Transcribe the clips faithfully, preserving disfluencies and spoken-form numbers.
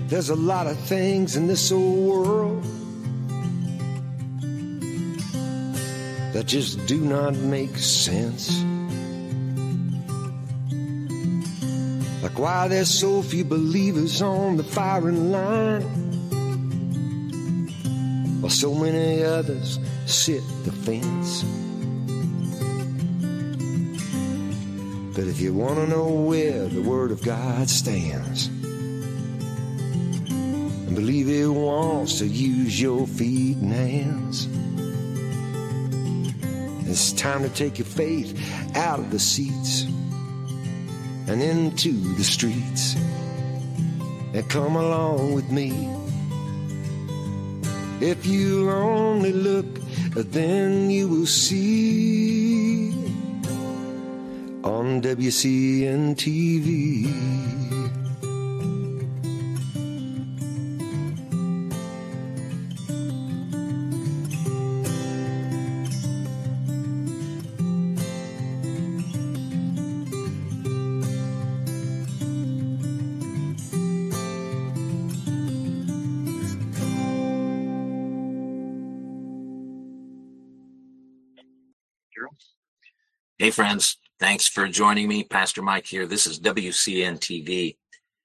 There's a lot of things in this old world that just do not make sense. Like why there's so few believers on the firing line, while so many others sit the fence. But if you want to know where the Word of God stands, and believe it wants to use your feet and hands, it's time to take your faith out of the seats and into the streets, and come along with me. If you only look, then you will see on W C N T V. Hey friends, thanks for joining me. Pastor Mike here. This is W C N T V.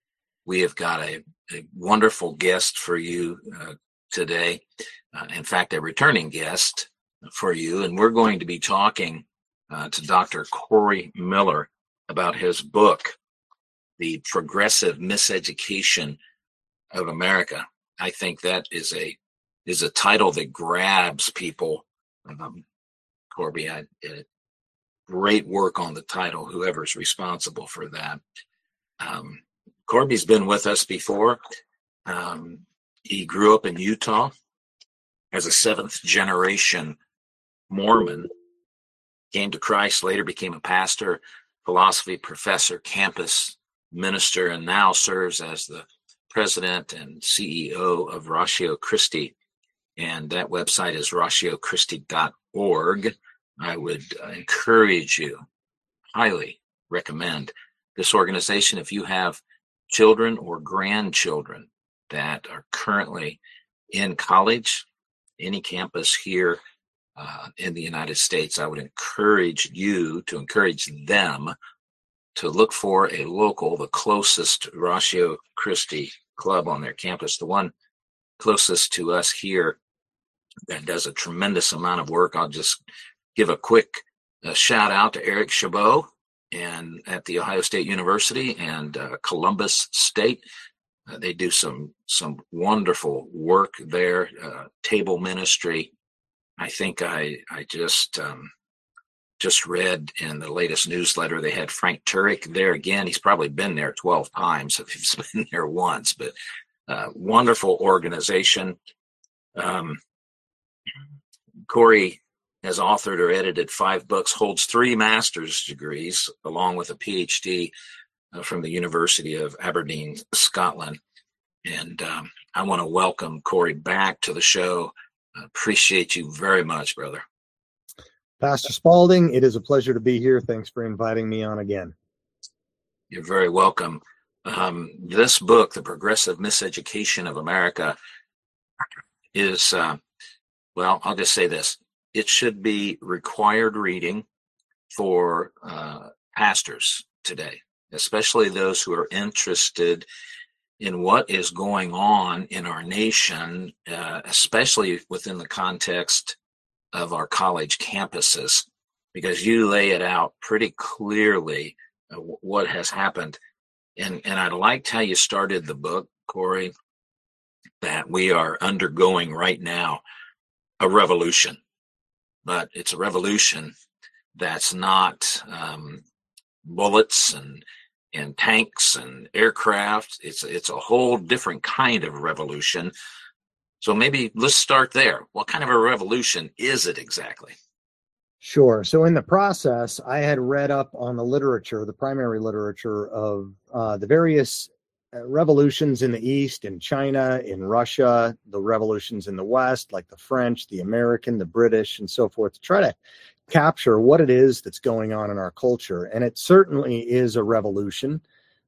We have got a, a wonderful guest for you uh, today. Uh, in fact, a returning guest for you. And we're going to be talking uh, to Doctor Corey Miller about his book, The Progressive Miseducation of America. I think that is a is a title that grabs people. Um, Corby, I, it, great work on the title, whoever's responsible for that. Um, Corby's been with us before. Um, he grew up in Utah as a seventh generation Mormon, came to Christ, later became a pastor, philosophy professor, campus minister, and now serves as the president and C E O of Ratio Christi. And that website is ratio christi dot org. I would encourage you, highly recommend this organization if you have children or grandchildren that are currently in college, any campus here uh, in the United States. I would encourage you to encourage them to look for a local, the closest Ratio Christi club on their campus, the one closest to us here that does a tremendous amount of work. I'll just give a quick uh, shout out to Eric Chabot and at the Ohio State University and uh, Columbus State. Uh, they do some some wonderful work there. Uh, table ministry. I think I I just um, just read in the latest newsletter they had Frank Turek there again. He's probably been there twelve times if he's been there once. But uh, wonderful organization. Um, Corey has authored or edited five books, holds three master's degrees, along with a P H D uh, from the University of Aberdeen, Scotland. And um, I want to welcome Corey back to the show. I appreciate you very much, brother. Pastor Spalding, it is a pleasure to be here. Thanks for inviting me on again. You're very welcome. Um, this book, The Progressive Miseducation of America, is, uh, well, I'll just say this. It should be required reading for uh, pastors today, especially those who are interested in what is going on in our nation, uh, especially within the context of our college campuses, because you lay it out pretty clearly uh, what has happened. And, and I liked how you started the book, Corey, that we are undergoing right now a revolution. But it's a revolution that's not um, bullets and and tanks and aircraft. It's it's a whole different kind of revolution. So maybe let's start there. What kind of a revolution is it exactly? Sure. So in the process, I had read up on the literature, the primary literature of uh, the various revolutions in the East, in China, in Russia, the revolutions in the West, like the French, the American, the British, and so forth, to try to capture what it is that's going on in our culture. And it certainly is a revolution.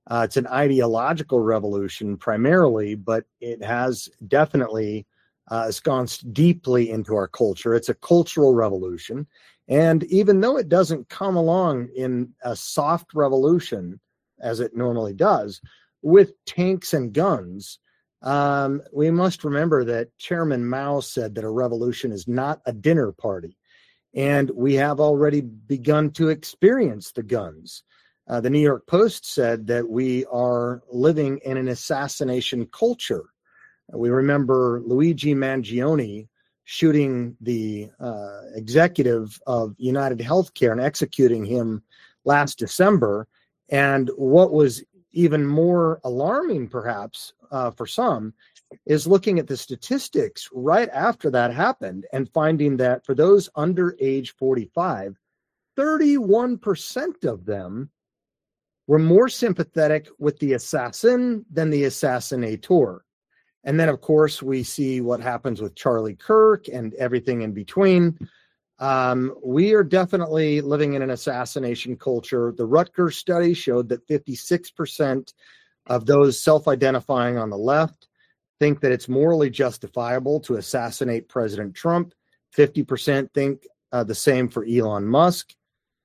Uh, it's an ideological revolution primarily, but it has definitely uh, ensconced deeply into our culture. It's a cultural revolution. And even though it doesn't come along in a soft revolution, as it normally does, with tanks and guns, um, we must remember that Chairman Mao said that a revolution is not a dinner party. And we have already begun to experience the guns. Uh, the New York Post said that we are living in an assassination culture. We remember Luigi Mangione shooting the uh, executive of United Healthcare and executing him last December. And what was even more alarming, perhaps, uh, for some, is looking at the statistics right after that happened and finding that for those under age forty-five, thirty-one percent of them were more sympathetic with the assassin than the assassinator. And then, of course, we see what happens with Charlie Kirk and everything in between. Um, we are definitely living in an assassination culture. The Rutgers study showed that fifty-six percent of those self-identifying on the left think that it's morally justifiable to assassinate President Trump. fifty percent think uh, the same for Elon Musk.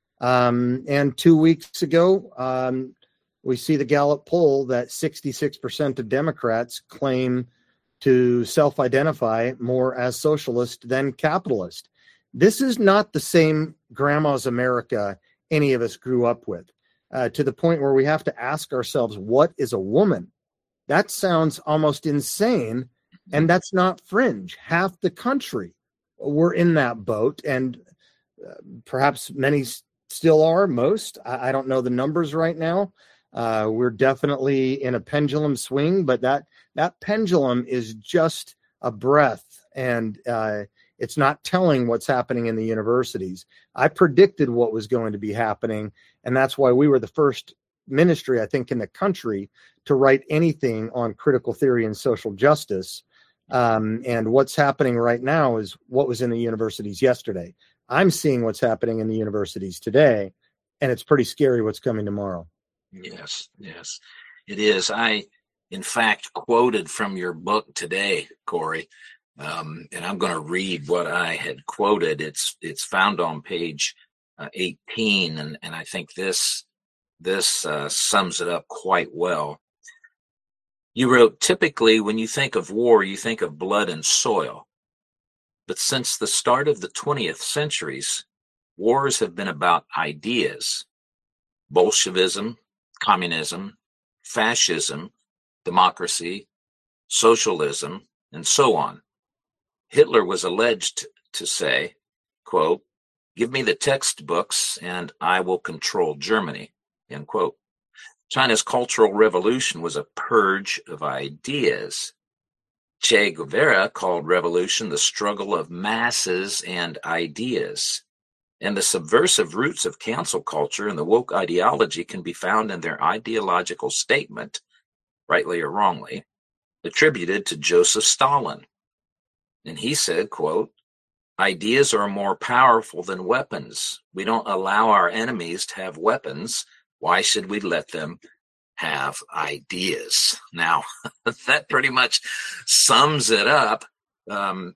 Um, and two weeks ago, um, we see the Gallup poll that sixty-six percent of Democrats claim to self-identify more as socialist than capitalist. This is not the same grandma's America any of us grew up with, uh, to the point where we have to ask ourselves, what is a woman? That sounds almost insane, and that's not fringe. Half the country were in that boat, and uh, perhaps many still are, most. I, I don't know the numbers right now. Uh, we're definitely in a pendulum swing, but that that pendulum is just a breath, and uh, it's not telling what's happening in the universities. I predicted what was going to be happening, and that's why we were the first ministry, I think, in the country to write anything on critical theory and social justice. Um, and what's happening right now is what was in the universities yesterday. I'm seeing what's happening in the universities today, and it's pretty scary what's coming tomorrow. Yes, yes, it is. I, in fact, quoted from your book today, Corey, um, and I'm going to read what I had quoted. It's it's found on page uh, eighteen, and, and I think this this uh, sums it up quite well. You wrote, typically, when you think of war, you think of blood and soil. But since the start of the twentieth centuries, wars have been about ideas. Bolshevism, communism, fascism, democracy, socialism, and so on. Hitler was alleged to say, quote, "Give me the textbooks and I will control Germany," end quote. China's Cultural Revolution was a purge of ideas. Che Guevara called revolution the struggle of masses and ideas. And the subversive roots of cancel culture and the woke ideology can be found in their ideological statement, rightly or wrongly, attributed to Joseph Stalin. And he said, quote, "Ideas are more powerful than weapons. We don't allow our enemies to have weapons. Why should we let them have ideas?" Now, that pretty much sums it up. Um,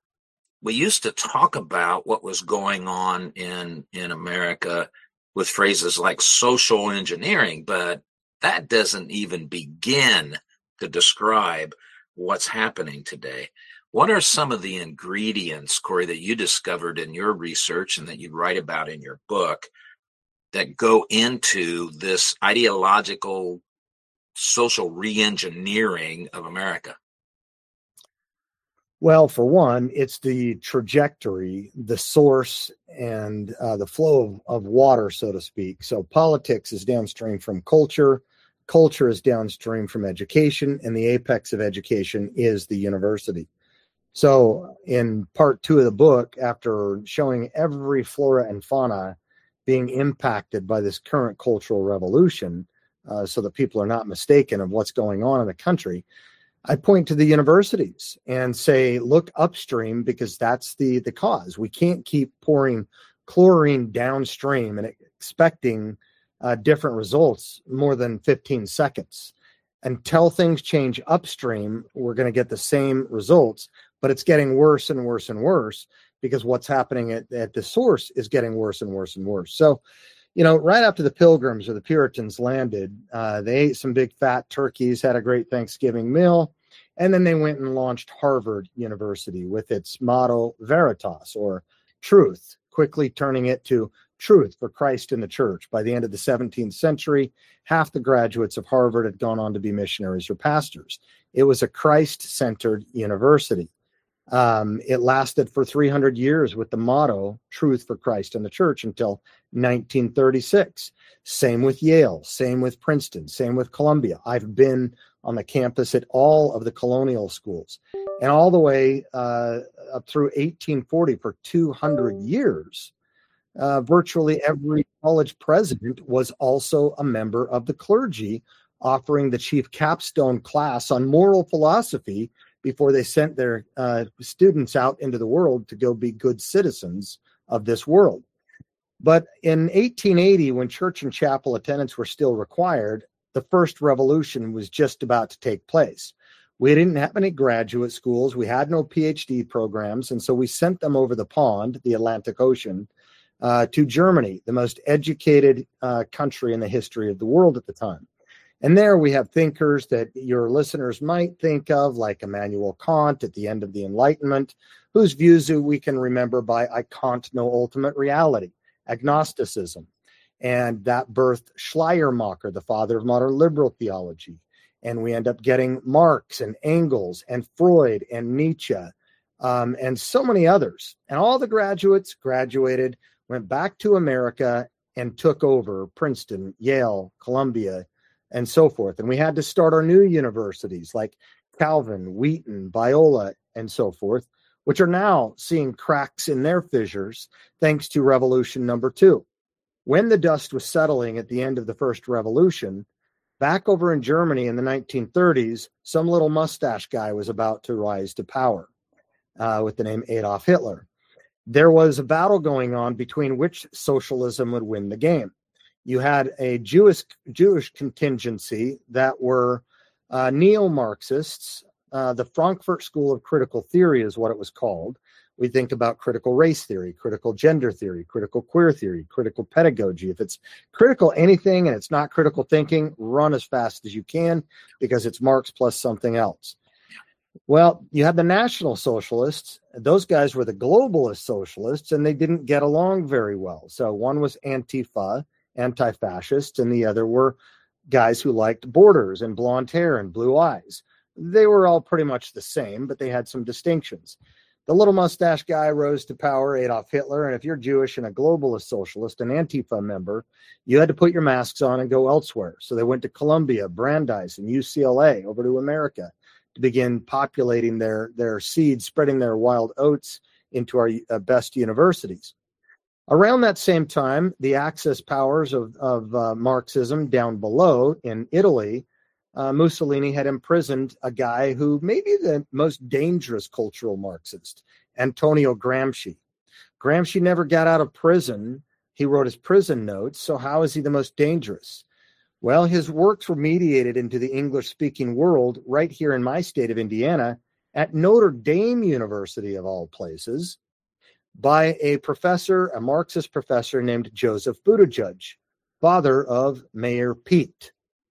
we used to talk about what was going on in, in America with phrases like social engineering, but that doesn't even begin to describe what's happening today. What are some of the ingredients, Corey, that you discovered in your research and that you write about in your book that go into this ideological social re-engineering of America? Well, for one, it's the trajectory, the source, and uh, the flow of, of water, so to speak. So politics is downstream from culture. Culture is downstream from education, and the apex of education is the university. So in part two of the book, after showing every flora and fauna being impacted by this current cultural revolution, uh, so that people are not mistaken of what's going on in the country, I point to the universities and say, look upstream, because that's the, the cause. We can't keep pouring chlorine downstream and expecting uh, different results more than fifteen seconds. Until things change upstream, we're going to get the same results, but it's getting worse and worse and worse because what's happening at, at the source is getting worse and worse and worse. So, you know, right after the Pilgrims or the Puritans landed, uh, they ate some big fat turkeys, had a great Thanksgiving meal, and then they went and launched Harvard University with its motto Veritas, or truth, quickly turning it to truth for Christ in the church. By the end of the seventeenth century, half the graduates of Harvard had gone on to be missionaries or pastors. It was a Christ-centered university. Um, it lasted for three hundred years with the motto, truth for Christ in the church, until nineteen thirty-six. Same with Yale, same with Princeton, same with Columbia. I've been on the campus at all of the colonial schools, and all the way uh, up through eighteen forty for two hundred years. Uh, virtually every college president was also a member of the clergy, offering the chief capstone class on moral philosophy before they sent their uh, students out into the world to go be good citizens of this world. But in eighteen eighty, when church and chapel attendance were still required, the first revolution was just about to take place. We didn't have any graduate schools. We had no P H D programs. And so we sent them over the pond, the Atlantic Ocean, uh, to Germany, the most educated uh, country in the history of the world at the time. And there we have thinkers that your listeners might think of, like Immanuel Kant at the end of the Enlightenment, whose views we can remember by I Kant no ultimate reality, agnosticism. And that birthed Schleiermacher, the father of modern liberal theology. And we end up getting Marx and Engels and Freud and Nietzsche um, and so many others. And all the graduates graduated, went back to America and took over Princeton, Yale, Columbia, and so forth. And we had to start our new universities like Calvin, Wheaton, Biola, and so forth, which are now seeing cracks in their fissures thanks to revolution number two. When the dust was settling at the end of the first revolution, back over in Germany in the nineteen thirties, some little mustache guy was about to rise to power uh, with the name Adolf Hitler. There was a battle going on between which socialism would win the game. You had a Jewish Jewish contingency that were uh, neo-Marxists. Uh, the Frankfurt School of Critical Theory is what it was called. We think about critical race theory, critical gender theory, critical queer theory, critical pedagogy. If it's critical anything and it's not critical thinking, run as fast as you can because it's Marx plus something else. Well, you had the National Socialists. Those guys were the globalist socialists, and they didn't get along very well. So one was Antifa, anti-fascists, and the other were guys who liked borders and blonde hair and blue eyes. They were all pretty much the same, but they had some distinctions. The little mustache guy rose to power, Adolf Hitler, and if you're Jewish and a globalist socialist, an Antifa member, you had to put your masks on and go elsewhere. So they went to Columbia, Brandeis, and U C L A over to America to begin populating their, their seeds, spreading their wild oats into our uh, best universities. Around that same time, the Axis powers of, of uh, Marxism down below in Italy, uh, Mussolini had imprisoned a guy who may be the most dangerous cultural Marxist, Antonio Gramsci. Gramsci never got out of prison. He wrote his prison notes. So how is he the most dangerous? Well, his works were mediated into the English-speaking world right here in my state of Indiana at Notre Dame University, of all places, by a professor, a Marxist professor named Joseph Buttigieg, father of Mayor Pete.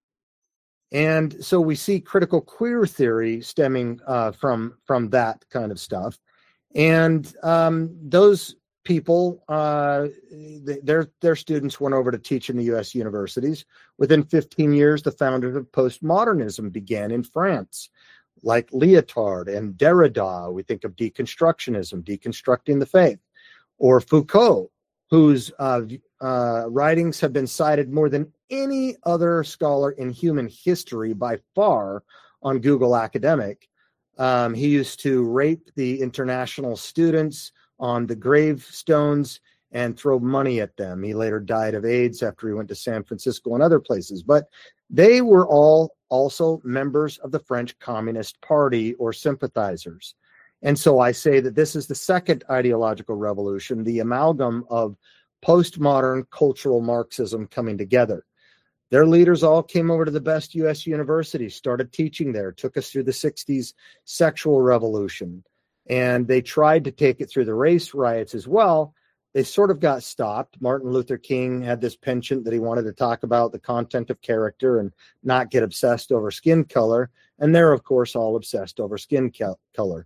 And so we see critical queer theory stemming uh, from, from that kind of stuff. And um, those people, uh, their, their students went over to teach in the U S universities. Within fifteen years, the founders of postmodernism began in France, like Lyotard and Derrida. We think of deconstructionism, deconstructing the faith, or Foucault, whose uh, uh, writings have been cited more than any other scholar in human history by far on Google Academic. Um, he used to rape the international students on the gravestones and throw money at them. He later died of AIDS after he went to San Francisco and other places. But they were all also members of the French Communist Party or sympathizers. And so I say that this is the second ideological revolution, the amalgam of postmodern cultural Marxism coming together. Their leaders all came over to the best U S universities, started teaching there, took us through the sixties sexual revolution, and they tried to take it through the race riots as well. They sort of got stopped. Martin Luther King had this penchant that he wanted to talk about the content of character and not get obsessed over skin color. And they're, of course, all obsessed over skin color.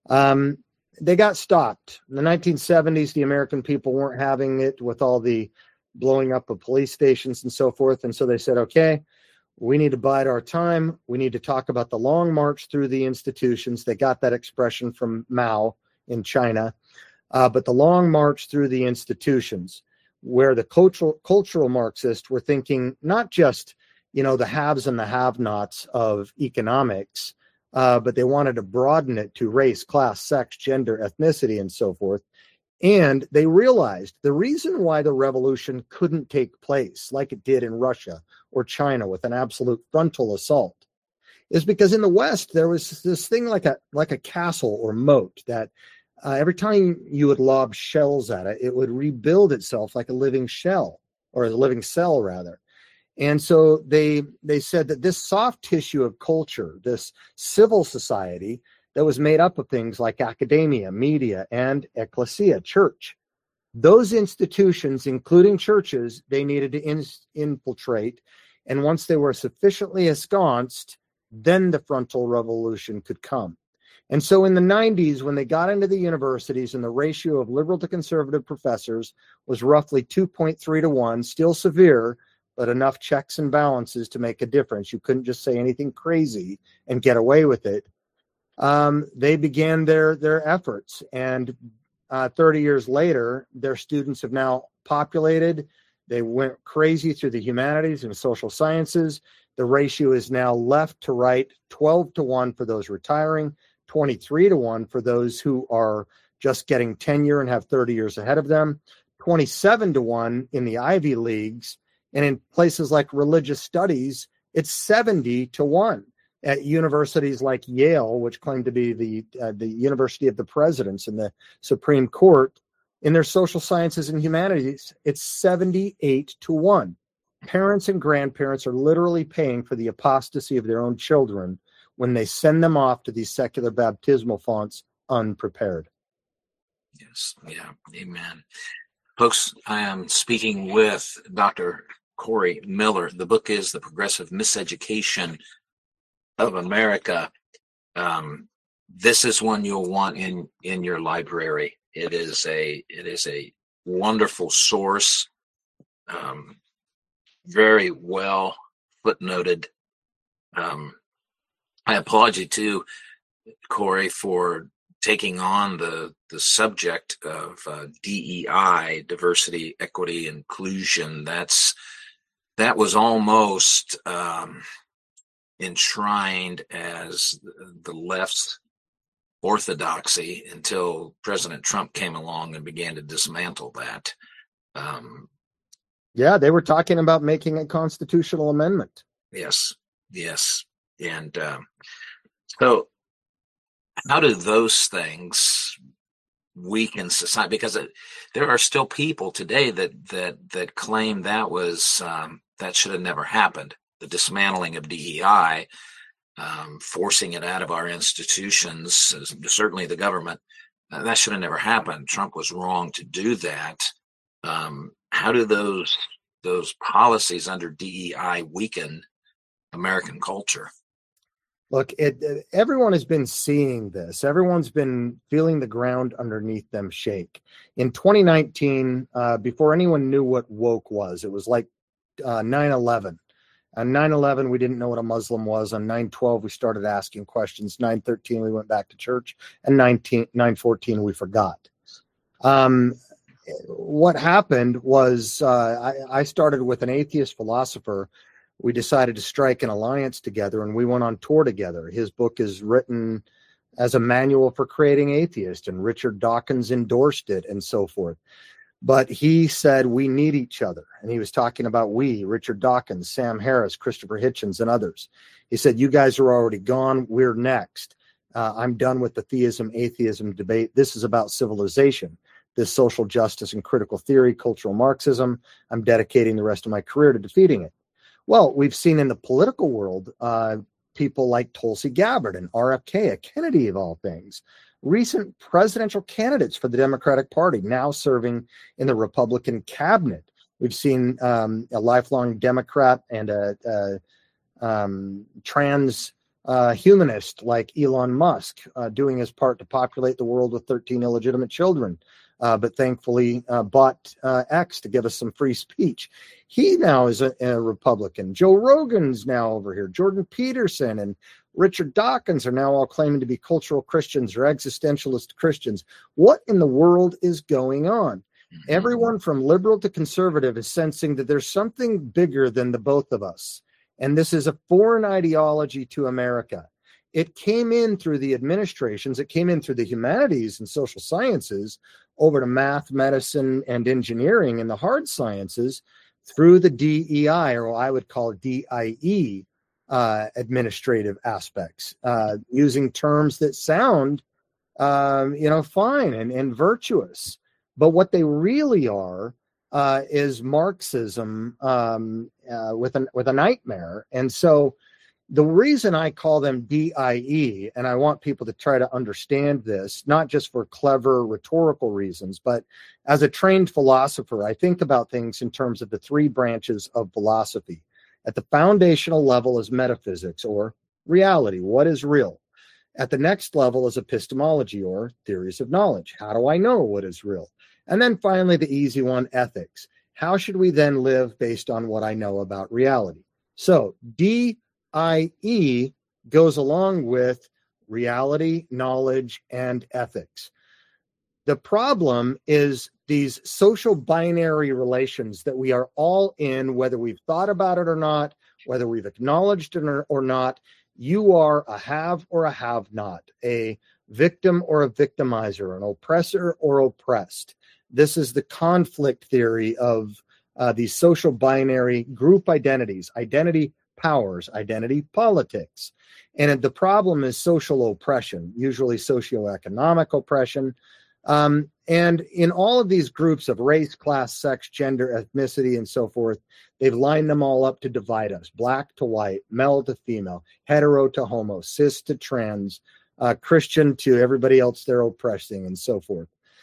Um, they got stopped. In the nineteen seventies, the American people weren't having it with all the blowing up of police stations and so forth. And so they said, okay, we need to bide our time. We need to talk about the long march through the institutions. They got that expression from Mao in China. Uh, but the long march through the institutions, where the cultural cultural Marxists were thinking not just, you know, the haves and the have-nots of economics, uh, but they wanted to broaden it to race, class, sex, gender, ethnicity, and so forth. And they realized the reason why the revolution couldn't take place like it did in Russia or China with an absolute frontal assault is because in the West, there was this thing like a like a castle or moat that Uh, every time you would lob shells at it, it would rebuild itself like a living shell, or a living cell, rather. And so they they said that this soft tissue of culture, this civil society that was made up of things like academia, media, and ecclesia, church, those institutions, including churches, they needed to in, infiltrate. And once they were sufficiently ensconced, then the frontal revolution could come. And so in the nineties, when they got into the universities and the ratio of liberal to conservative professors was roughly two point three to one, still severe, but enough checks and balances to make a difference. You couldn't just say anything crazy and get away with it. Um, they began their, their efforts. And uh, thirty years later, their students have now populated. They went crazy through the humanities and social sciences. The ratio is now left to right, twelve to one for those retiring, twenty-three to one for those who are just getting tenure and have thirty years ahead of them, twenty-seven to one in the Ivy Leagues, and in places like religious studies, it's seventy to one at universities like Yale, which claim to be the uh, the University of the Presidents and the Supreme Court. In their social sciences and humanities, it's seventy-eight to one. Parents and grandparents are literally paying for the apostasy of their own children when they send them off to these secular baptismal fonts unprepared. Yes, yeah, amen. Folks, I am speaking with Doctor Corey Miller. The book is The Progressive Miseducation of America. Um, this is one you'll want in, in your library. It is a it is a wonderful source, um, very well footnoted. Um, I applaud you too, Corey, for taking on the the subject of uh, D E I, diversity, equity, inclusion. That's that was almost um, enshrined as the left's orthodoxy until President Trump came along and began to dismantle that. Um, yeah, they were talking about making a constitutional amendment. Yes, yes. And um, so how do those things weaken society? Because it, there are still people today that that that claim that was um, that should have never happened. The dismantling of D E I, um, forcing it out of our institutions, certainly the government, uh, that should have never happened. Trump was wrong to do that. Um, how do those those policies under D E I weaken American culture? Look, it, everyone has been seeing this. Everyone's been feeling the ground underneath them shake. In twenty nineteen, uh, before anyone knew what woke was, it was like uh, nine eleven. On nine eleven, we didn't know what a Muslim was. On nine twelve, we started asking questions. nine thirteen, we went back to church. And nine fourteen, we forgot. Um, what happened was uh, I, I started with an atheist philosopher. We decided to strike an alliance together, and we went on tour together. His book is written as a manual for creating atheists, and Richard Dawkins endorsed it and so forth. But he said, we need each other. And he was talking about we, Richard Dawkins, Sam Harris, Christopher Hitchens, and others. He said, you guys are already gone. We're next. Uh, I'm done with the theism, atheism debate. This is about civilization. this social justice and critical theory, cultural Marxism. I'm dedicating the rest of my career to defeating it. Well, we've seen in the political world, uh, people like Tulsi Gabbard and R F K, a Kennedy of all things, recent presidential candidates for the Democratic Party, now serving in the Republican cabinet. We've seen um, a lifelong Democrat and a, a um, trans uh, humanist like Elon Musk uh, doing his part to populate the world with thirteen illegitimate children, uh, but thankfully uh, bought uh, X to give us some free speech. He now is a, a Republican. Joe Rogan's now over here. Jordan Peterson and Richard Dawkins are now all claiming to be cultural Christians or existentialist Christians. What in the world is going on? Everyone from liberal to conservative is sensing that there's something bigger than the both of us. And this is a foreign ideology to America. It came in through the administrations. It came in through the humanities and social sciences over to math, medicine, and engineering and the hard sciences through the D E I, or I would call it D I E, uh, administrative aspects, uh, using terms that sound, um, you know, fine and, and virtuous. But what they really are uh, is Marxism um, uh, with, an, with a nightmare. And so the reason I call them D I E, and I want people to try to understand this, not just for clever rhetorical reasons, but as a trained philosopher, I think about things in terms of the three branches of philosophy. At the foundational level is metaphysics, or reality. What is real? At the next level is epistemology, or theories of knowledge. How do I know what is real? And then finally, the easy one, ethics. How should we then live based on what I know about reality? So D I E goes along with reality, knowledge, and ethics. The problem is these social binary relations that we are all in, whether we've thought about it or not, whether we've acknowledged it or, or not. You are a have or a have not, a victim or a victimizer, an oppressor or oppressed. This is the conflict theory of uh, these social binary group identities, identity powers, identity politics. And the problem is social oppression, usually socioeconomic oppression. Um, and in all of these groups of race, class, sex, gender, ethnicity, and so forth, they've lined them all up to divide us, black to white, male to female, hetero to homo, cis to trans, uh, Christian to everybody else they're oppressing, and so forth.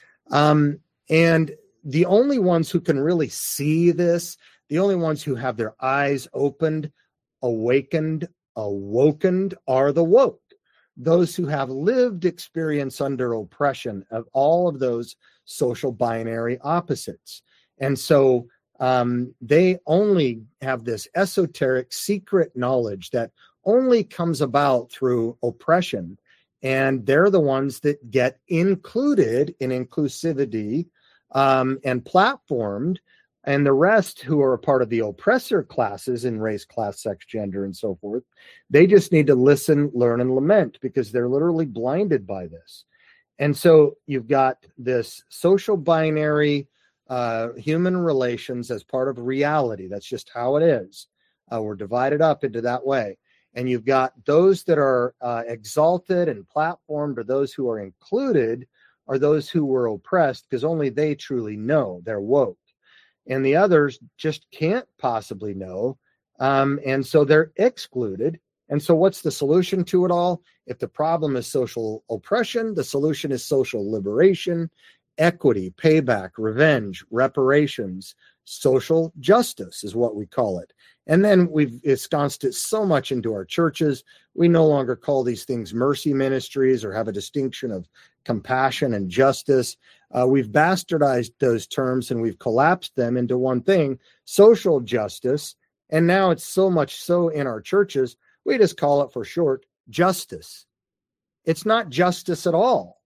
Um, And the only ones who can really see this, the only ones who have their eyes opened, awakened, awokened, are the woke. Those who have lived experience under oppression of all of those social binary opposites. And so um, they only have this esoteric secret knowledge that only comes about through oppression. And they're the ones that get included in inclusivity Um, and platformed, and the rest who are a part of the oppressor classes in race, class, sex, gender, and so forth, they just need to listen, learn, and lament because they're literally blinded by this. And so you've got this social binary uh, human relations as part of reality. That's just how it is. Uh, we're divided up into that way. And you've got those that are uh, exalted and platformed, or those who are included, are those who were oppressed, because only they truly know. They're woke. And the others just can't possibly know. Um, and so they're excluded. And so what's the solution to it all? If the problem is social oppression, the solution is social liberation, equity, payback, revenge, reparations, social justice is what we call it. And then we've ensconced it so much into our churches. We no longer call these things mercy ministries or have a distinction of compassion and justice. Uh, we've bastardized those terms and we've collapsed them into one thing, social justice. And now it's so much so in our churches, we just call it for short, justice. It's not justice at all.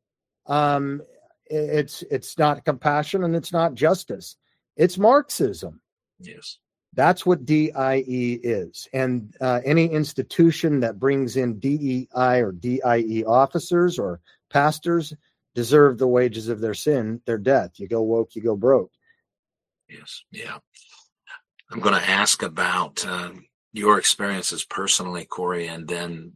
Um, it's it's not compassion and it's not justice. It's Marxism. Yes. That's what D I E is. And uh, any institution that brings in D E I or D I E officers or pastors deserve the wages of their sin, their death. You go woke, you go broke. Yes. Yeah. I'm going to ask about uh, your experiences personally, Corey, and then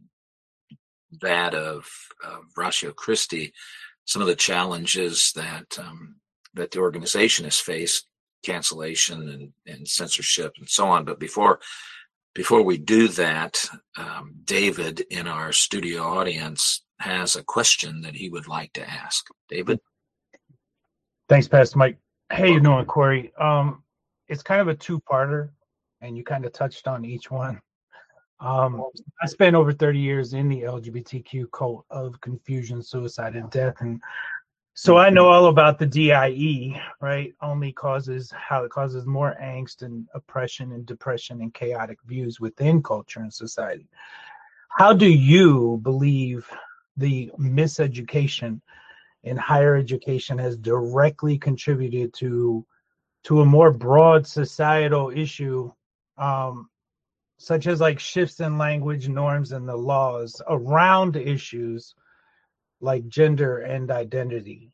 that of uh, Ratio Christi, some of the challenges that um, that the organization has faced, cancellation and, and censorship and so on. But before before we do that, um, David in our studio audience has a question that he would like to ask. David? Thanks, Pastor Mike. Hey, you doing, Corey? Um, it's kind of a two-parter, and you kind of touched on each one. Um, I spent over thirty years in the L G B T Q cult of confusion, suicide, and death, and so I know all about the D I E, right? Only causes how it causes more angst and oppression and depression and chaotic views within culture and society. How do you believe the miseducation in higher education has directly contributed to to a more broad societal issue, um, such as like shifts in language norms and the laws around issues like gender and identity?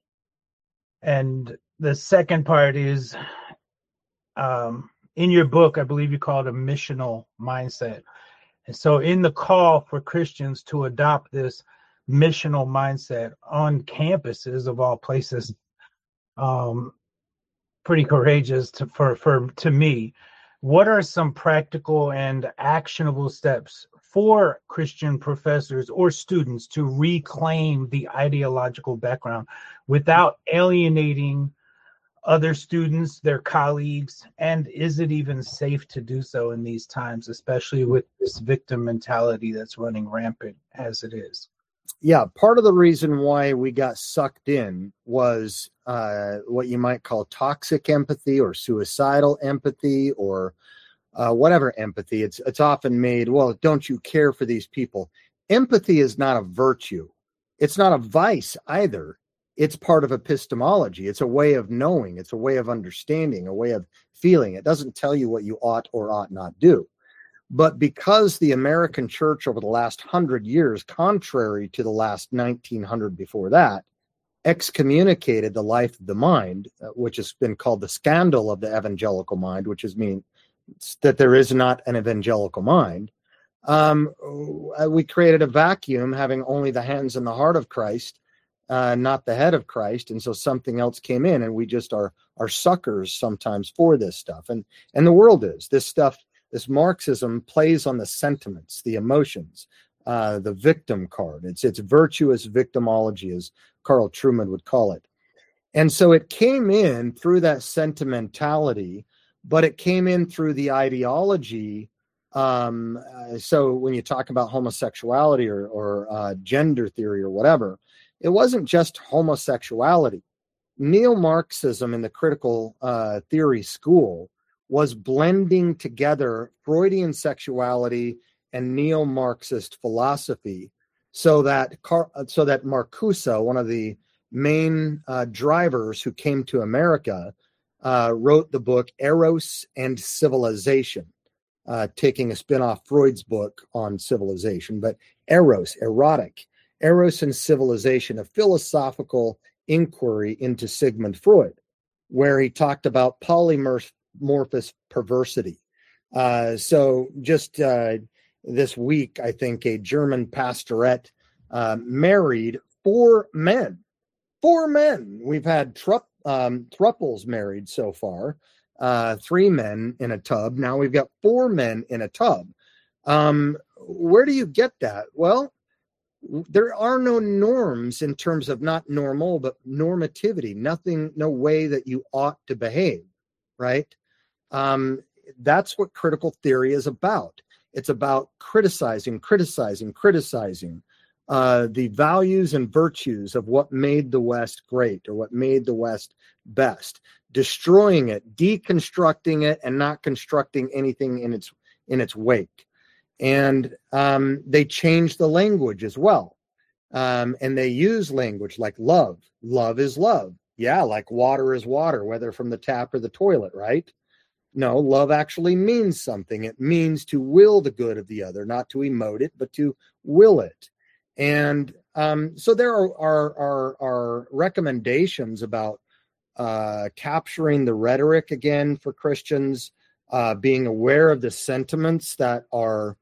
And the second part is, um, in your book, I believe you call it a missional mindset. And so in the call for Christians to adopt this missional mindset on campuses of all places, um, pretty courageous to, for, for to me. What are some practical and actionable steps for Christian professors or students to reclaim the ideological background without alienating other students, their colleagues? And is it even safe to do so in these times, especially with this victim mentality that's running rampant as it is? Yeah, part of the reason why we got sucked in was uh, what you might call toxic empathy or suicidal empathy or uh, whatever empathy. It's it's often made, well, don't you care for these people? Empathy is not a virtue. It's not a vice either. It's part of epistemology. It's a way of knowing. It's a way of understanding, a way of feeling. It doesn't tell you what you ought or ought not do. But because the American church over the last hundred years, contrary to the last nineteen hundred before that, excommunicated the life of the mind, uh, which has been called the scandal of the evangelical mind, which is mean that there is not an evangelical mind. Um, we created a vacuum, having only the hands and the heart of Christ, uh, not the head of Christ, and so something else came in, and we just are are suckers sometimes for this stuff, and and the world is this stuff. This Marxism plays on the sentiments, the emotions, uh, the victim card. It's it's virtuous victimology, as Carl Trueman would call it. And so it came in through that sentimentality, but it came in through the ideology. Um, uh, so when you talk about homosexuality or, or uh, gender theory or whatever, it wasn't just homosexuality. Neo-Marxism in the critical uh, theory school was blending together Freudian sexuality and neo-Marxist philosophy, so that Car- so that Marcuse, one of the main uh, drivers who came to America, uh, wrote the book Eros and Civilization, uh, taking a spin off Freud's book on civilization. But Eros, erotic, Eros and Civilization, a philosophical inquiry into Sigmund Freud, where he talked about polymorph Morphous perversity. Uh, so just uh, this week, I think a German pastorette uh, married four men. Four men. We've had trup, um, thruples married so far. Uh, three men in a tub. Now we've got four men in a tub. Um, where do you get that? Well, there are no norms in terms of not normal, but normativity. Nothing, no way that you ought to behave, right? Um, that's what critical theory is about. It's about criticizing, criticizing, criticizing uh, the values and virtues of what made the West great or what made the West best, destroying it, deconstructing it, and not constructing anything in its in its wake. And um, they change the language as well. Um, and they use language like love. Love is love. Yeah, like water is water, whether from the tap or the toilet, right? No, love actually means something. It means to will the good of the other, not to emote it, but to will it. And um, so there are, are, are, are recommendations about uh, capturing the rhetoric again for Christians, uh, being aware of the sentiments that are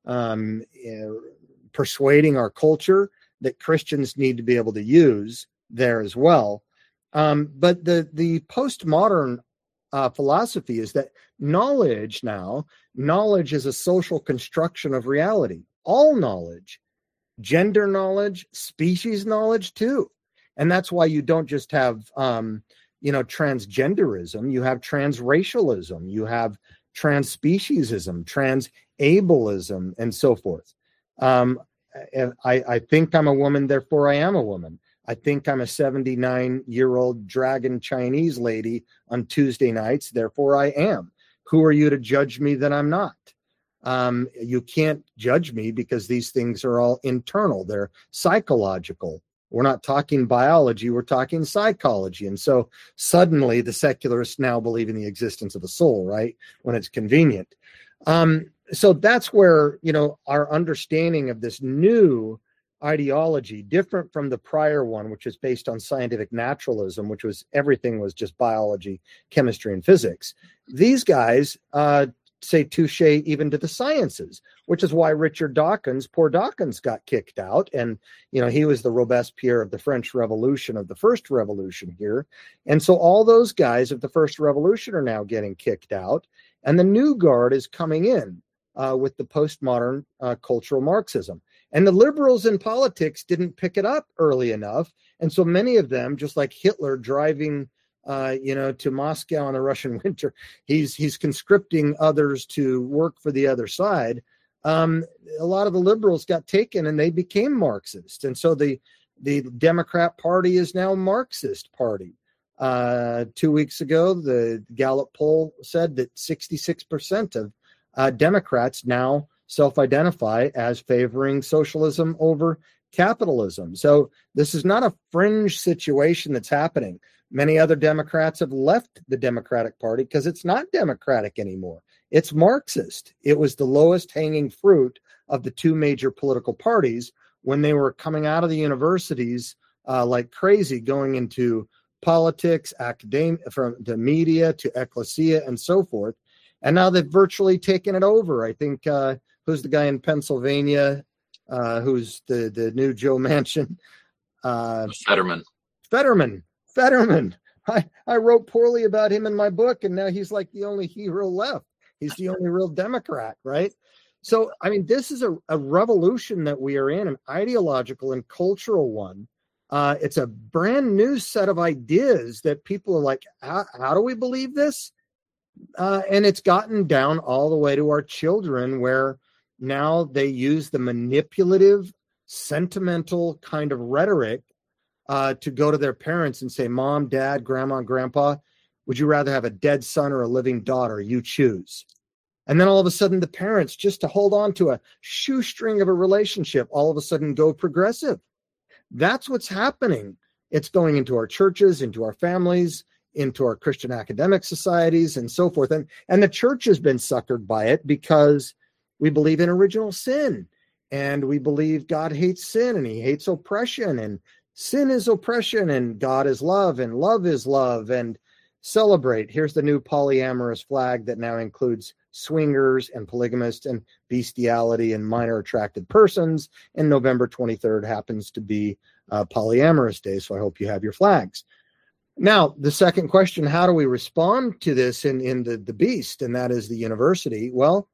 um, uh, persuading our culture that Christians need to be able to use there as well. Um, but the, the postmodern uh, philosophy is that knowledge now, knowledge is a social construction of reality. All knowledge, gender knowledge, species knowledge too. And that's why you don't just have, um, you know, transgenderism, you have transracialism, you have transspeciesism, transableism, and so forth. Um, I, I think I'm a woman, therefore I am a woman. I think I'm a seventy-nine-year-old dragon Chinese lady on Tuesday nights, therefore I am. Who are you to judge me that I'm not? Um, you can't judge me because these things are all internal. They're psychological. We're not talking biology, we're talking psychology. And so suddenly the secularists now believe in the existence of a soul, right? When it's convenient. Um, so that's where, you know, our understanding of this new ideology, different from the prior one, which is based on scientific naturalism, which was everything was just biology, chemistry, and physics. These guys uh, say touche even to the sciences, which is why Richard Dawkins, poor Dawkins, got kicked out. And, you know, he was the Robespierre of the French Revolution, of the First Revolution here. And so all those guys of the First Revolution are now getting kicked out. And the new guard is coming in uh, with the postmodern uh, cultural Marxism. And the liberals in politics didn't pick it up early enough. And so many of them, just like Hitler driving Uh, you know, to Moscow in the Russian winter, he's he's conscripting others to work for the other side. Um, a lot of the liberals got taken and they became Marxist, and so the the Democrat Party is now a Marxist party. Uh, two weeks ago, the Gallup poll said that sixty-six percent of uh, Democrats now self-identify as favoring socialism over capitalism. So this is not a fringe situation that's happening. Many other Democrats have left the Democratic Party because it's not democratic anymore. It's Marxist. It was the lowest hanging fruit of the two major political parties when they were coming out of the universities uh, like crazy, going into politics, academia, from the media to ecclesia and so forth. And now they've virtually taken it over. I think, uh, who's the guy in Pennsylvania, uh, who's the, the new Joe Manchin? Uh, Fetterman. Fetterman. Fetterman. I, I wrote poorly about him in my book, and now he's like the only hero left. He's the only real Democrat, right? So, I mean, this is a, a revolution that we are in, an ideological and cultural one. Uh, it's a brand new set of ideas that people are like, how, how do we believe this? Uh, and it's gotten down all the way to our children, where now they use the manipulative, sentimental kind of rhetoric Uh, to go to their parents and say, Mom, Dad, Grandma, Grandpa, would you rather have a dead son or a living daughter? You choose. And then all of a sudden the parents, just to hold on to a shoestring of a relationship, all of a sudden go progressive. That's what's happening. It's going into our churches, into our families, into our Christian academic societies, and so forth. And, and the church has been suckered by it because we believe in original sin, and we believe God hates sin and he hates oppression, and sin is oppression and God is love and love is love, and celebrate. Here's the new polyamorous flag that now includes swingers and polygamists and bestiality and minor attracted persons. And November twenty-third happens to be uh, polyamorous day. So I hope you have your flags. Now, the second question, how do we respond to this in, in the, the beast? And that is the university. Well,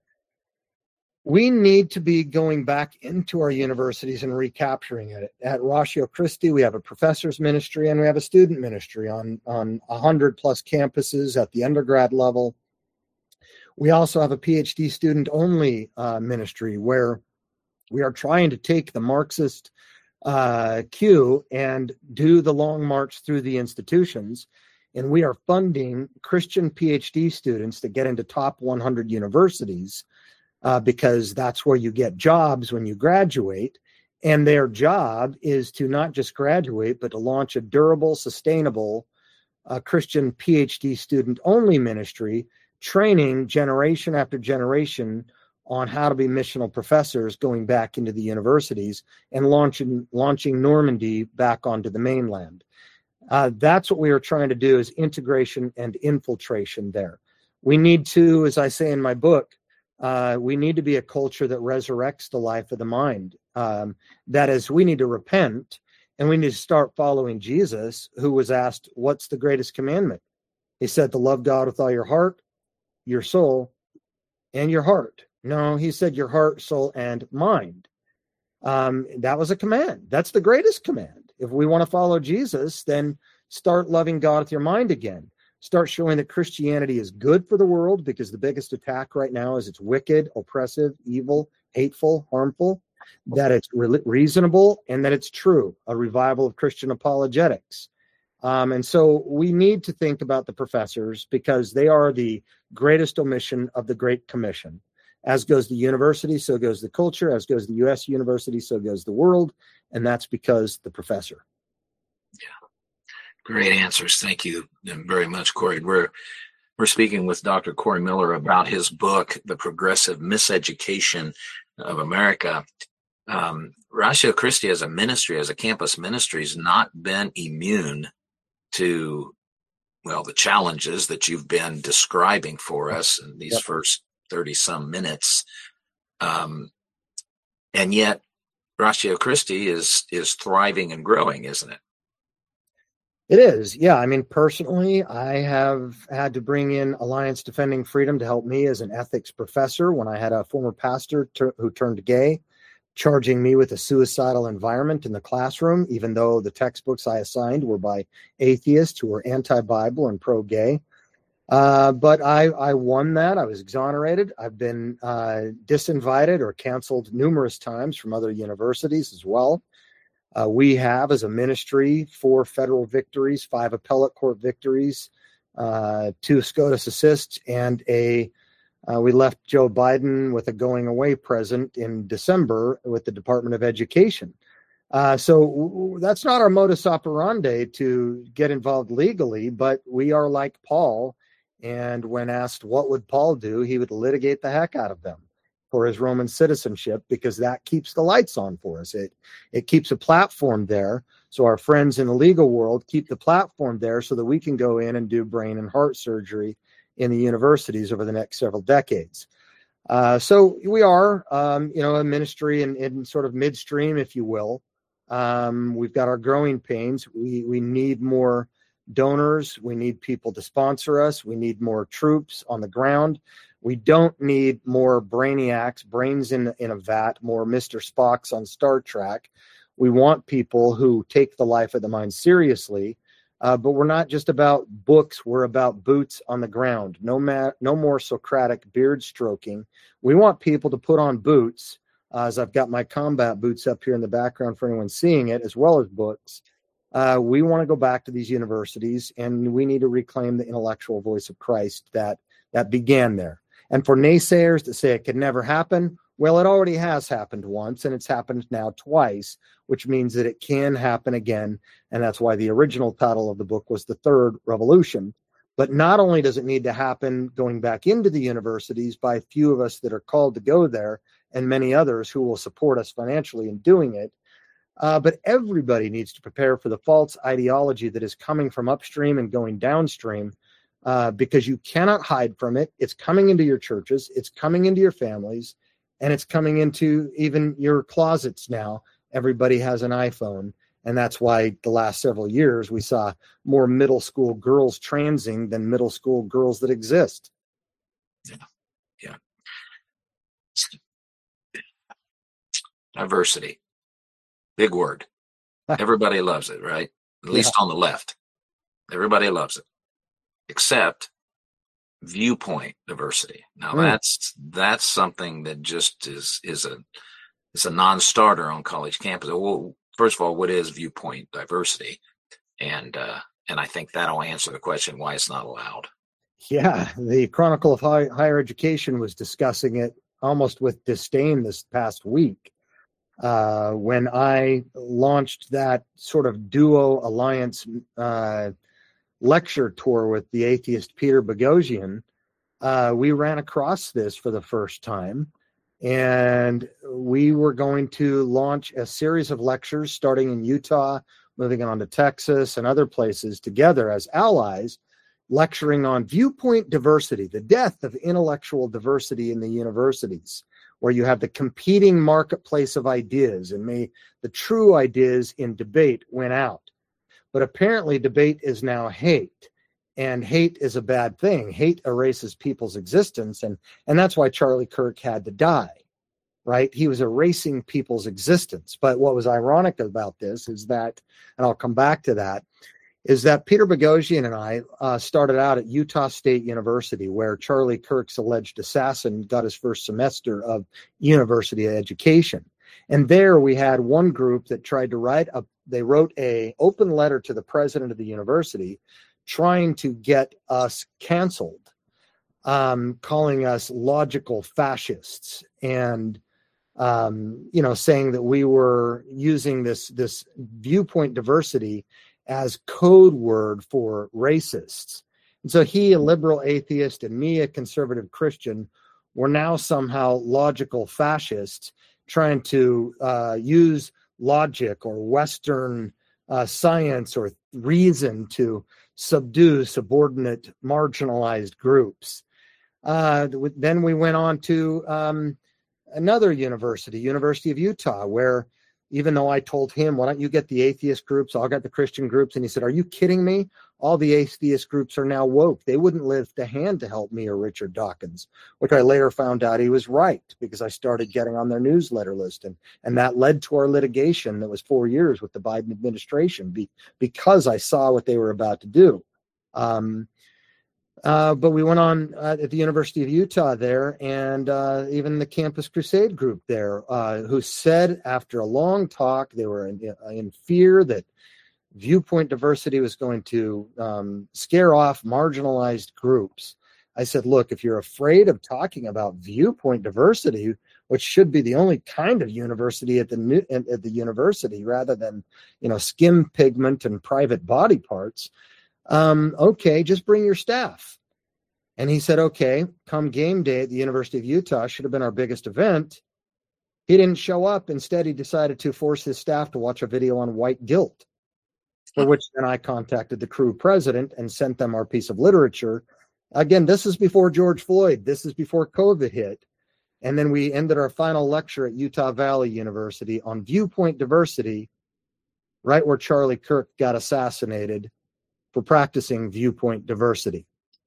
we need to be going back into our universities and recapturing it. At Ratio Christi, we have a professor's ministry and we have a student ministry on, on one hundred plus campuses at the undergrad level. We also have a PhD student-only uh, ministry where we are trying to take the Marxist uh, cue and do the long march through the institutions. And we are funding Christian PhD students to get into top one hundred universities, Uh, because that's where you get jobs when you graduate. And their job is to not just graduate, but to launch a durable, sustainable uh, Christian PhD student-only ministry, training generation after generation on how to be missional professors going back into the universities and launching, launching Normandy back onto the mainland. Uh, that's what we are trying to do, is integration and infiltration there. We need to, as I say in my book, Uh, we need to be a culture that resurrects the life of the mind. Um, that is, we need to repent And we need to start following Jesus, who was asked, what's the greatest commandment? He said to love God with all your heart, your soul, and your heart. No, he said your heart, soul, and mind. Um, that was a command. That's the greatest command. If we want to follow Jesus, then start loving God with your mind again. Start showing that Christianity is good for the world, because the biggest attack right now is it's wicked, oppressive, evil, hateful, harmful, that it's re- reasonable, and that it's true, a revival of Christian apologetics. Um, and so we need to think about the professors, because they are the greatest omission of the Great Commission. As goes the university, so goes the culture. As goes the U S university, so goes the world. And that's because the professor. Yeah. Great answers. Thank you very much, Corey. We're we're speaking with Doctor Corey Miller about his book, The Progressive Miseducation of America. Um, Ratio Christi as a ministry, as a campus ministry, has not been immune to, well, the challenges that you've been describing for us in these yep. first thirty some minutes. Um, and yet Ratio Christi is, is thriving and growing, isn't it? It is. Yeah. I mean, personally, I have had to bring in Alliance Defending Freedom to help me as an ethics professor when I had a former pastor ter- who turned gay, charging me with a suicidal environment in the classroom, even though the textbooks I assigned were by atheists who were anti-Bible and pro-gay. Uh, but I, I won that. I was exonerated. I've been uh, disinvited or canceled numerous times from other universities as well. Uh, we have, as a ministry, four federal victories, five appellate court victories, uh, two SCOTUS assists, and a uh, we left Joe Biden with a going away present in December with the Department of Education. Uh, so w- that's not our modus operandi to get involved legally, but we are like Paul. And when asked what would Paul do, he would litigate the heck out of them for his Roman citizenship, because that keeps the lights on for us. It it keeps a platform there. So our friends in the legal world keep the platform there so that we can go in and do brain and heart surgery in the universities over the next several decades. Uh, so we are, um, you know, a ministry in, in sort of midstream, if you will. Um, we've got our growing pains. We we need more donors. We need people to sponsor us. We need more troops on the ground. We don't need more brainiacs, brains in, in a vat, more Mister Spocks on Star Trek. We want people who take the life of the mind seriously, uh, but we're not just about books. We're about boots on the ground. No, ma- no more Socratic beard stroking. We want people to put on boots, uh, as I've got my combat boots up here in the background for anyone seeing it, as well as books. Uh, we want to go back to these universities, and we need to reclaim the intellectual voice of Christ that that began there. And for naysayers that say it could never happen, well, it already has happened once, and it's happened now twice, which means that it can happen again. And that's why the original title of the book was The Third Revolution. But not only does it need to happen going back into the universities by a few of us that are called to go there, and many others who will support us financially in doing it, Uh, but everybody needs to prepare for the false ideology that is coming from upstream and going downstream, uh, because you cannot hide from it. It's coming into your churches, it's coming into your families, and it's coming into even your closets now. Everybody has an iPhone, and that's why the last several years we saw more middle school girls transing than middle school girls that exist. Yeah, yeah. Diversity. Big word. Everybody loves it, right? At least yeah. on the left. Everybody loves it. Except viewpoint diversity. Now mm. that's that's something that just is is a is a non-starter on college campus. Well, first of all, what is viewpoint diversity? And uh, and I think that'll answer the question why it's not allowed. Yeah, the Chronicle of High, Higher Education was discussing it almost with disdain this past week. Uh, when I launched that sort of duo alliance uh, lecture tour with the atheist Peter Boghossian, uh, we ran across this for the first time. And we were going to launch a series of lectures starting in Utah, moving on to Texas and other places together as allies, lecturing on viewpoint diversity, the death of intellectual diversity in the universities. where you have the competing marketplace of ideas, and may the true ideas in debate win out. But apparently debate is now hate, and hate is a bad thing. Hate erases people's existence, and, and that's why Charlie Kirk had to die, right? He was erasing people's existence. But what was ironic about this is that, and I'll come back to that, is that Peter Boghossian and I uh, started out at Utah State University, where Charlie Kirk's alleged assassin got his first semester of university education. And there we had one group that tried to write a, they wrote a open letter to the president of the university trying to get us canceled, um, calling us logical fascists, and um, you know, saying that we were using this this viewpoint diversity as code word for racists. And so he, a liberal atheist, and me, a conservative Christian, were now somehow logical fascists trying to uh, use logic or Western uh, science or reason to subdue subordinate, marginalized groups. Uh, then we went on to um, another university, University of Utah, where even though I told him, why don't you get the atheist groups, I'll get the Christian groups, and he said, are you kidding me? All the atheist groups are now woke. They wouldn't lift a hand to help me or Richard Dawkins, which I later found out he was right, because I started getting on their newsletter list, and, and that led to our litigation that was four years with the Biden administration be, because I saw what they were about to do. Um, Uh, but we went on uh, at the University of Utah there, and uh, even the Campus Crusade group there, uh, who said after a long talk, they were in, in fear that viewpoint diversity was going to um, scare off marginalized groups. I said, look, if you're afraid of talking about viewpoint diversity, which should be the only kind of university at the at the university rather than, you know, skin pigment and private body parts, Um, okay, just bring your staff. And he said, okay, come game day at the University of Utah, should have been our biggest event. He didn't show up. Instead, he decided to force his staff to watch a video on white guilt, for which then I contacted the crew president and sent them our piece of literature. Again, this is before George Floyd. This is before COVID hit. And then we ended our final lecture at Utah Valley University on viewpoint diversity, right where Charlie Kirk got assassinated for practicing viewpoint diversity.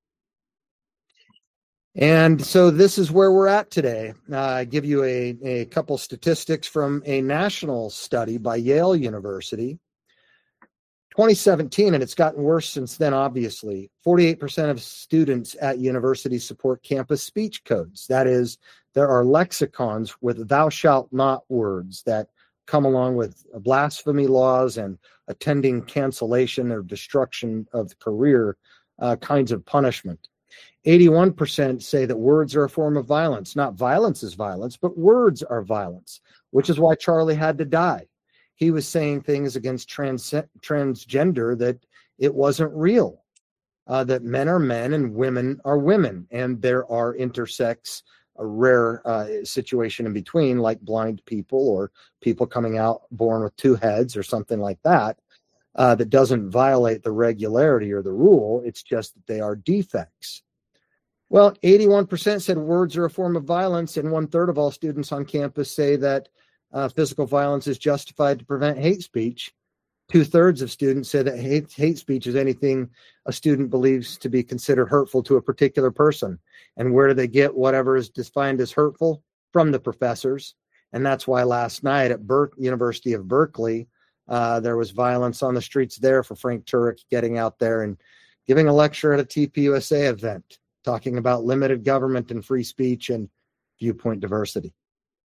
And so this is where we're at today. Uh, I give you a, a couple statistics from a national study by Yale University. twenty seventeen, and it's gotten worse since then, obviously. forty-eight percent of students at universities support campus speech codes. That is, there are lexicons with thou shalt not words that come along with blasphemy laws and attending cancellation or destruction of the career uh, kinds of punishment. eighty-one percent say that words are a form of violence. Not violence is violence, but words are violence, which is why Charlie had to die. He was saying things against trans- transgender that it wasn't real, uh, that men are men and women are women, and there are intersex, a rare uh, situation in between, like blind people or people coming out born with two heads or something like that, uh, that doesn't violate the regularity or the rule. It's just that they are defects. Well, eighty-one percent said words are a form of violence, and one third of all students on campus say that uh, physical violence is justified to prevent hate speech. Two thirds of students say that hate, hate speech is anything a student believes to be considered hurtful to a particular person. And where do they get whatever is defined as hurtful? From the professors. And that's why last night at Ber- University of Berkeley, uh, there was violence on the streets there for Frank Turek getting out there and giving a lecture at a T P U S A event, talking about limited government and free speech and viewpoint diversity.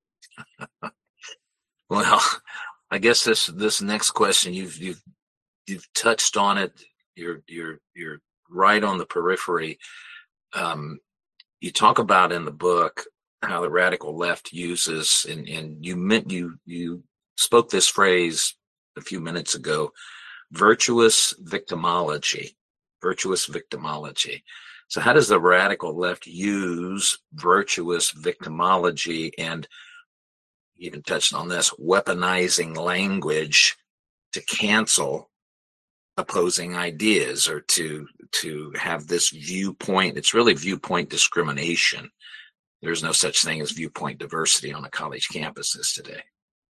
Well, I guess this this next question, you've you've you've touched on it. You're you're you're right on the periphery. Um, you talk about in the book how the radical left uses, and, and you meant you you spoke this phrase a few minutes ago, virtuous victimology, virtuous victimology. So how does the radical left use virtuous victimology, and you even touched on this, weaponizing language to cancel opposing ideas, or to to have this viewpoint? It's really viewpoint discrimination there's no such thing as viewpoint diversity on a college campus as today.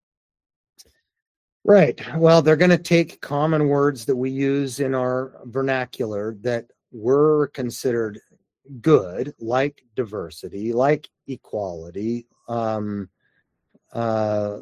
Right. Well, they're going to take common words that we use in our vernacular that were considered good, like diversity, like equality, um, uh,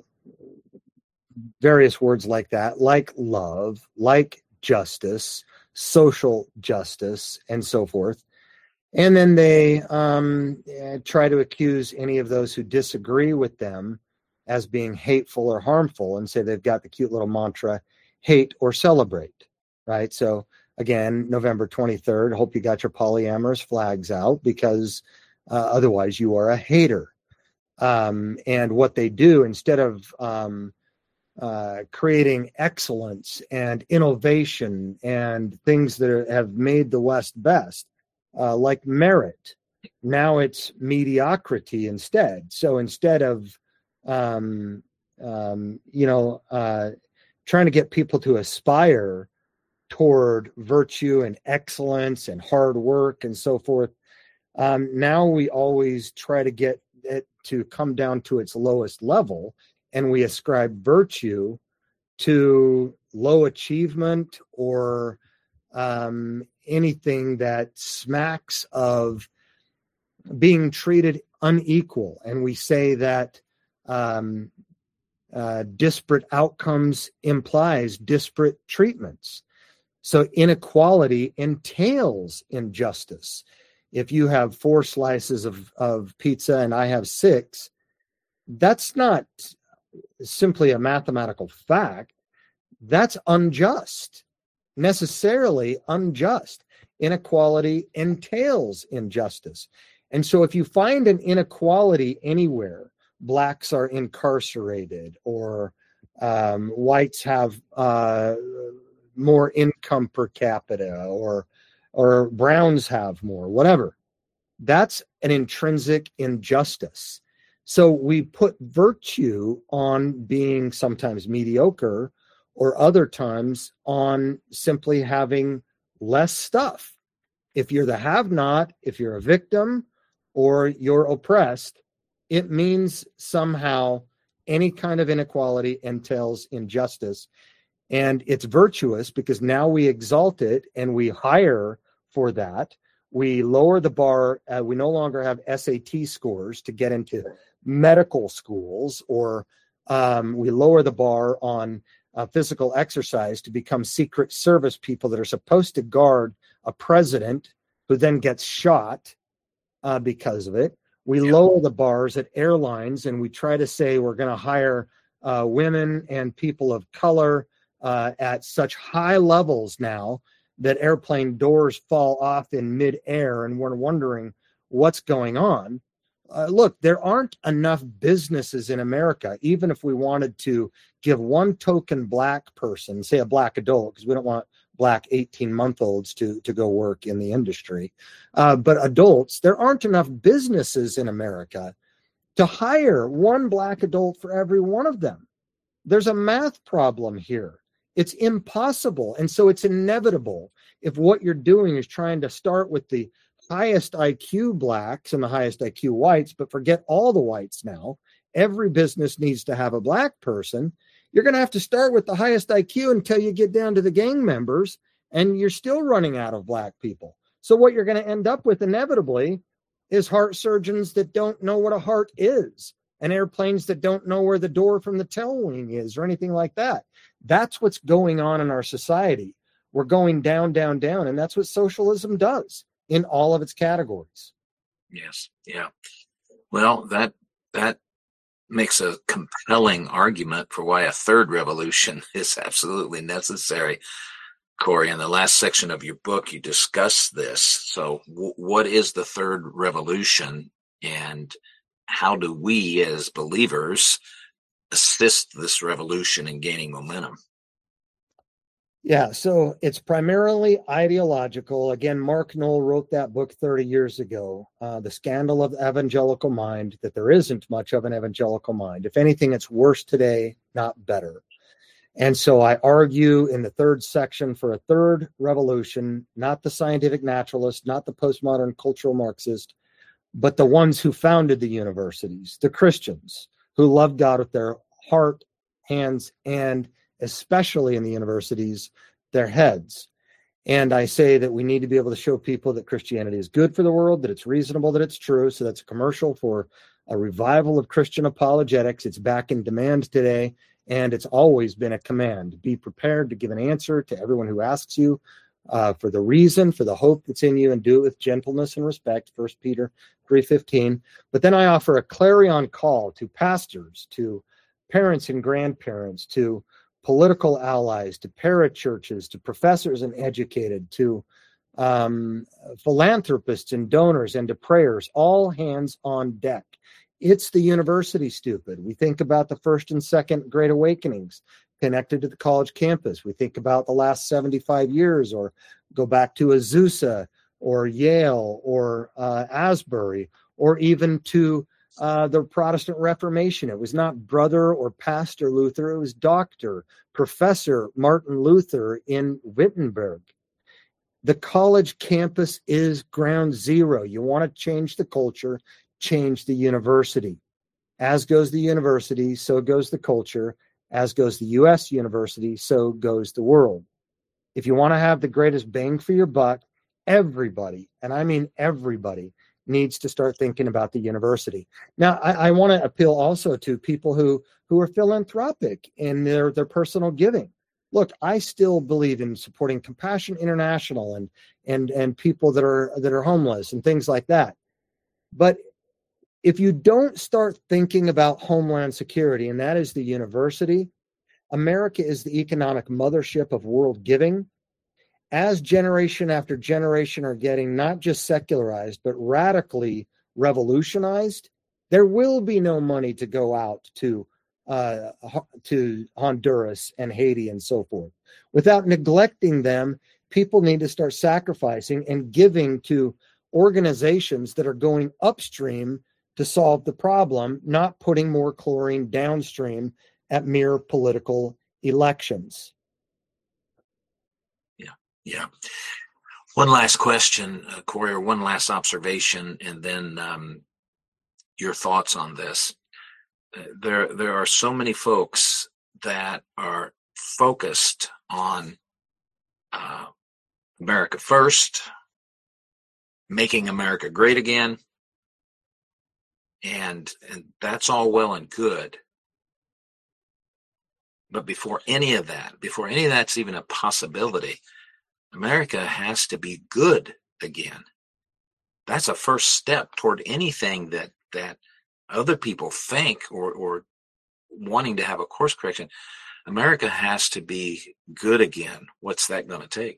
various words like that, like love, like justice, social justice, and so forth. And then they um, try to accuse any of those who disagree with them as being hateful or harmful, and say they've got the cute little mantra, hate or celebrate, right? So again, November twenty-third, hope you got your polyamorous flags out, because uh, otherwise you are a hater. Um, and what they do, instead of um, uh, creating excellence and innovation and things that are, have made the West best, uh, like merit, now it's mediocrity instead. So instead of Um, um, you know, uh, trying to get people to aspire toward virtue and excellence and hard work and so forth. Um, now we always try to get it to come down to its lowest level, and we ascribe virtue to low achievement or um, anything that smacks of being treated unequal. And we say that Um, uh, disparate outcomes implies disparate treatments. So inequality entails injustice. If you have four slices of, of pizza and I have six, that's not simply a mathematical fact. That's unjust, necessarily unjust. Inequality entails injustice. And so if you find an inequality anywhere, blacks are incarcerated, or um, whites have uh, more income per capita, or or browns have more, whatever. That's an intrinsic injustice. So we put virtue on being sometimes mediocre, or other times on simply having less stuff. If you're the have-not, if you're a victim, or you're oppressed, it means somehow any kind of inequality entails injustice. And it's virtuous because now we exalt it and we hire for that. We lower the bar. Uh, we no longer have S A T scores to get into medical schools, or um, we lower the bar on uh, physical exercise to become Secret Service people that are supposed to guard a president who then gets shot uh, because of it. We yeah. lower the bars at airlines, and we try to say we're going to hire uh, women and people of color uh, at such high levels now that airplane doors fall off in midair, and we're wondering what's going on. Uh, look, there aren't enough businesses in America, even if we wanted to give one token black person, say a black adult, because we don't want black eighteen-month-olds to, to go work in the industry. Uh, but adults, there aren't enough businesses in America to hire one black adult for every one of them. There's a math problem here. It's impossible. And so it's inevitable if what you're doing is trying to start with the highest I Q blacks and the highest I Q whites, but forget all the whites now. Every business needs to have a black person. You're going to have to start with the highest I Q until you get down to the gang members, and you're still running out of black people. So what you're going to end up with inevitably is heart surgeons that don't know what a heart is, and airplanes that don't know where the door from the tail wing is, or anything like that. That's what's going on in our society. We're going down, down, down, and that's what socialism does in all of its categories. Yes. Yeah. Well, that that makes a compelling argument for why a third revolution is absolutely necessary. Corey, in the last section of your book, you discuss this. So w- what is the third revolution, and how do we as believers assist this revolution in gaining momentum? Yeah, so it's primarily ideological. Again, Mark Knoll wrote that book thirty years ago, uh, The Scandal of the Evangelical Mind, that there isn't much of an evangelical mind. If anything, it's worse today, not better. And so I argue in the third section for a third revolution, not the scientific naturalist, not the postmodern cultural Marxist, but the ones who founded the universities, the Christians who loved God with their heart, hands, and especially in the universities, their heads. And I say that we need to be able to show people that Christianity is good for the world, that it's reasonable, that it's true. So that's a commercial for a revival of Christian apologetics. It's back in demand today, and it's always been a command. Be prepared to give an answer to everyone who asks you uh, for the reason, for the hope that's in you, and do it with gentleness and respect, First Peter three fifteen. But then I offer a clarion call to pastors, to parents and grandparents, to political allies, to parachurches, to professors and educated, to um, philanthropists and donors, and to prayers, all hands on deck. It's the university, stupid. We think about the first and second Great Awakenings connected to the college campus. We think about the last seventy-five years, or go back to Azusa or Yale or uh, Asbury, or even to Uh, the Protestant Reformation. It was not brother or pastor Luther, it was Doctor Professor Martin Luther in Wittenberg. The college campus is ground zero. You want to change the culture, change the university. As goes the university, so goes the culture. As goes the U S university, so goes the world. If you want to have the greatest bang for your buck, everybody, and I mean everybody, needs to start thinking about the university. Now, I, I want to appeal also to people who, who are philanthropic in their, their personal giving. Look, I still believe in supporting Compassion International and, and, and people that are, that are homeless and things like that. But if you don't start thinking about homeland security, and that is the university, America is the economic mothership of world giving. As generation after generation are getting not just secularized, but radically revolutionized, there will be no money to go out to uh, to Honduras and Haiti and so forth. Without neglecting them, people need to start sacrificing and giving to organizations that are going upstream to solve the problem, not putting more chlorine downstream at mere political elections. Yeah. One last question, uh, Corey, or one last observation, and then um, your thoughts on this. Uh, there, there are so many folks that are focused on uh, America first, making America great again, and and that's all well and good. But before any of that, before any of that's even a possibility, America has to be good again. That's a first step toward anything that that other people think or or wanting to have a course correction. America has to be good again. What's that going to take?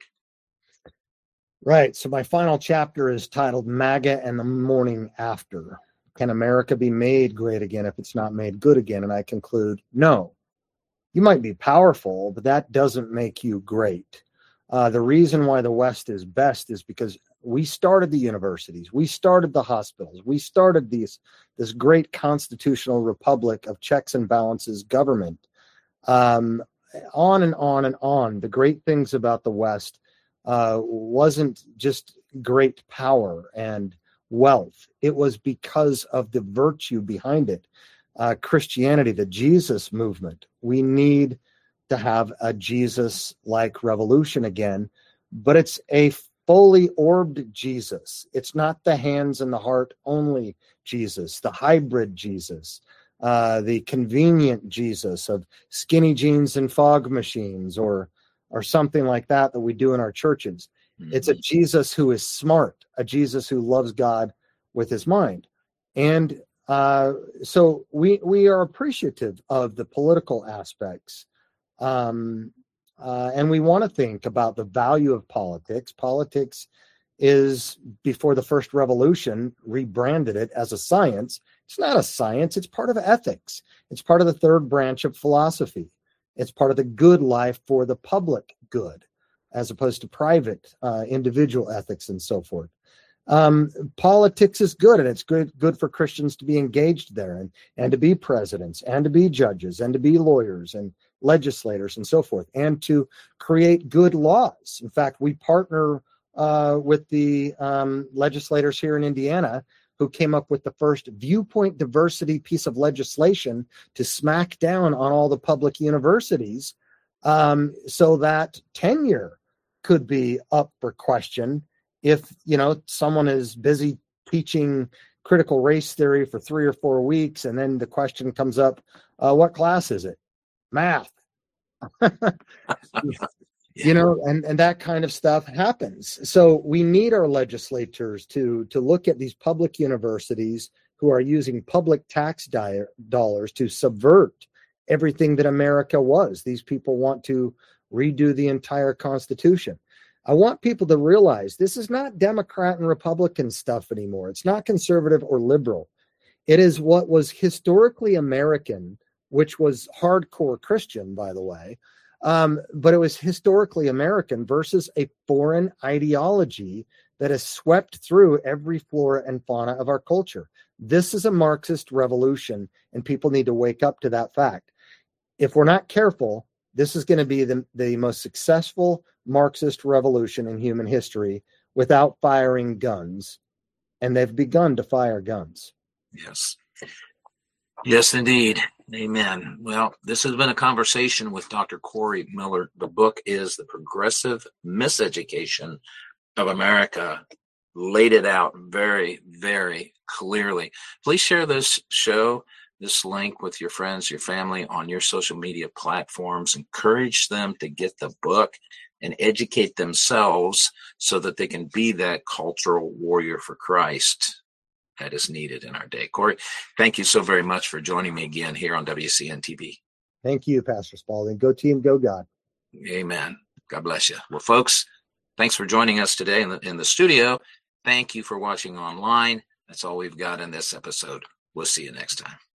Right. So my final chapter is titled MAGA and the Morning After. Can America be made great again if it's not made good again? And I conclude, no. You might be powerful, but that doesn't make you great. Uh, the reason why the West is best is because we started the universities, we started the hospitals, we started these this great constitutional republic of checks and balances government. Um, on and on and on. The great things about the West uh, wasn't just great power and wealth. It was because of the virtue behind it. Uh, Christianity, the Jesus movement. We need to have a Jesus-like revolution again, but it's a fully orbed Jesus. It's not the hands and the heart only Jesus, the hybrid Jesus, uh, the convenient Jesus of skinny jeans and fog machines, or or something like that that we do in our churches. Mm-hmm. It's a Jesus who is smart, a Jesus who loves God with his mind. And uh, so we we are appreciative of the political aspects. Um, uh, and we want to think about the value of politics. Politics is, before the first revolution, rebranded it as a science. It's not a science. It's part of ethics. It's part of the third branch of philosophy. It's part of the good life for the public good, as opposed to private, uh, individual ethics and so forth. Um, politics is good, and it's good, good for Christians to be engaged there, and, and to be presidents, and to be judges, and to be lawyers and legislators and so forth, and to create good laws. In fact, we partner uh, with the um, legislators here in Indiana who came up with the first viewpoint diversity piece of legislation to smack down on all the public universities, um, so that tenure could be up for question if, you know, someone is busy teaching critical race theory for three or four weeks, and then the question comes up, uh, what class is it? Math. You know, and, and that kind of stuff happens. So we need our legislators to, to look at these public universities who are using public tax di- dollars to subvert everything that America was. These people want to redo the entire Constitution. I want people to realize this is not Democrat and Republican stuff anymore. It's not conservative or liberal. It is what was historically American, which was hardcore Christian, by the way. Um, but it was historically American versus a foreign ideology that has swept through every flora and fauna of our culture. This is a Marxist revolution, and people need to wake up to that fact. If we're not careful, this is going to be the, the most successful Marxist revolution in human history without firing guns. And they've begun to fire guns. Yes. Yes, indeed. Amen. Well, this has been a conversation with Doctor Corey Miller. The book is The Progressive Miseducation of America. Laid it out very, very clearly. Please share this show, this link with your friends, your family on your social media platforms. Encourage them to get the book and educate themselves so that they can be that cultural warrior for Christ that is needed in our day. Corey, thank you so very much for joining me again here on W C N T V. Thank you, Pastor Spalding. Go team, go God. Amen. God bless you. Well, folks, thanks for joining us today in the, in the studio. Thank you for watching online. That's all we've got in this episode. We'll see you next time.